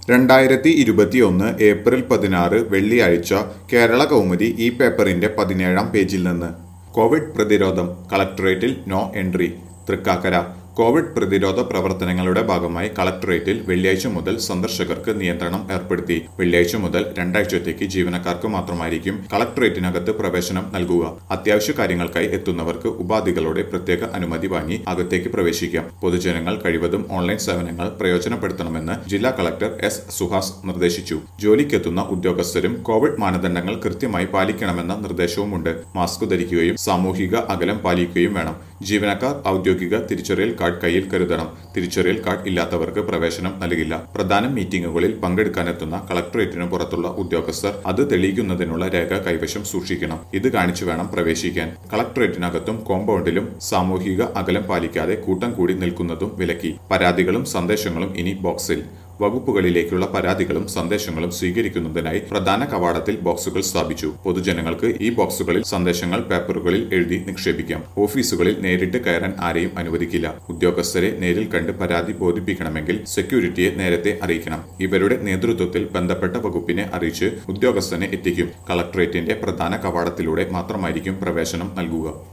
2021 April 16 വെള്ളിയാഴ്ച കേരള കൗമുദി ഈ പേപ്പറിന്റെ 17-ാം പേജിൽ നിന്ന് കോവിഡ് പ്രതിരോധം കളക്ടറേറ്റിൽ നോ എൻട്രി തൃക്കാക്കര കോവിഡ് പ്രതിരോധ പ്രവർത്തനങ്ങളുടെ ഭാഗമായി കളക്ടറേറ്റിൽ വെള്ളിയാഴ്ച മുതൽ സന്ദർശകർക്ക് നിയന്ത്രണം ഏർപ്പെടുത്തി. വെള്ളിയാഴ്ച മുതൽ രണ്ടാഴ്ചത്തേക്ക് ജീവനക്കാർക്ക് മാത്രമായിരിക്കും കളക്ടറേറ്റിനകത്ത് പ്രവേശനം നൽകുക. അത്യാവശ്യ കാര്യങ്ങൾക്കായി എത്തുന്നവർക്ക് ഉപാധികളോടെ പ്രത്യേക അനുമതി വാങ്ങി അകത്തേക്ക് പ്രവേശിക്കാം. പൊതുജനങ്ങൾ കഴിവതും ഓൺലൈൻ സേവനങ്ങൾ പ്രയോജനപ്പെടുത്തണമെന്ന് ജില്ലാ കളക്ടർ എസ് സുഹാസ് നിർദ്ദേശിച്ചു. ജോലിക്കെത്തുന്ന ഉദ്യോഗസ്ഥരും കോവിഡ് മാനദണ്ഡങ്ങൾ കൃത്യമായി പാലിക്കണമെന്ന നിർദ്ദേശവുമുണ്ട്. മാസ്ക് ധരിക്കുകയും സാമൂഹിക അകലം പാലിക്കുകയും വേണം. ജീവനക്കാർ ഔദ്യോഗിക തിരിച്ചറിയൽ കാർഡ് കയ്യിൽ കരുതണം. തിരിച്ചറിയൽ കാർഡ് ഇല്ലാത്തവർക്ക് പ്രവേശനം നൽകില്ല. പ്രധാന മീറ്റിംഗുകളിൽ പങ്കെടുക്കാനെത്തുന്ന കളക്ടറേറ്റിന് പുറത്തുള്ള ഉദ്യോഗസ്ഥർ അത് തെളിയിക്കുന്നതിനുള്ള രേഖ കൈവശം സൂക്ഷിക്കണം. ഇത് കാണിച്ചു വേണം പ്രവേശിക്കാൻ. കളക്ടറേറ്റിനകത്തും കോമ്പൗണ്ടിലും സാമൂഹിക അകലം പാലിക്കാതെ കൂട്ടം കൂടി നിൽക്കുന്നതും വിലക്കി. പരാതികളും സന്ദേശങ്ങളും ഇനി ബോക്സിൽ. വകുപ്പുകളിലേക്കുള്ള പരാതികളും സന്ദേശങ്ങളും സ്വീകരിക്കുന്നതിനായി പ്രധാന കവാടത്തിൽ ബോക്സുകൾ സ്ഥാപിച്ചു. പൊതുജനങ്ങൾക്ക് ഈ ബോക്സുകളിൽ സന്ദേശങ്ങൾ പേപ്പറുകളിൽ എഴുതി നിക്ഷേപിക്കാം. ഓഫീസുകളിൽ നേരിട്ട് കയറാൻ ആരെയും അനുവദിക്കില്ല. ഉദ്യോഗസ്ഥരെ നേരിൽ കണ്ട് പരാതി ബോധിപ്പിക്കണമെങ്കിൽ സെക്യൂരിറ്റിയെ നേരത്തെ അറിയിക്കണം. ഇവരുടെ നേതൃത്വത്തിൽ ബന്ധപ്പെട്ട വകുപ്പിനെ അറിയിച്ച് ഉദ്യോഗസ്ഥനെ എത്തിക്കും. കളക്ടറേറ്റിന്റെ പ്രധാന കവാടത്തിലൂടെ മാത്രമായിരിക്കും പ്രവേശനം നൽകുക.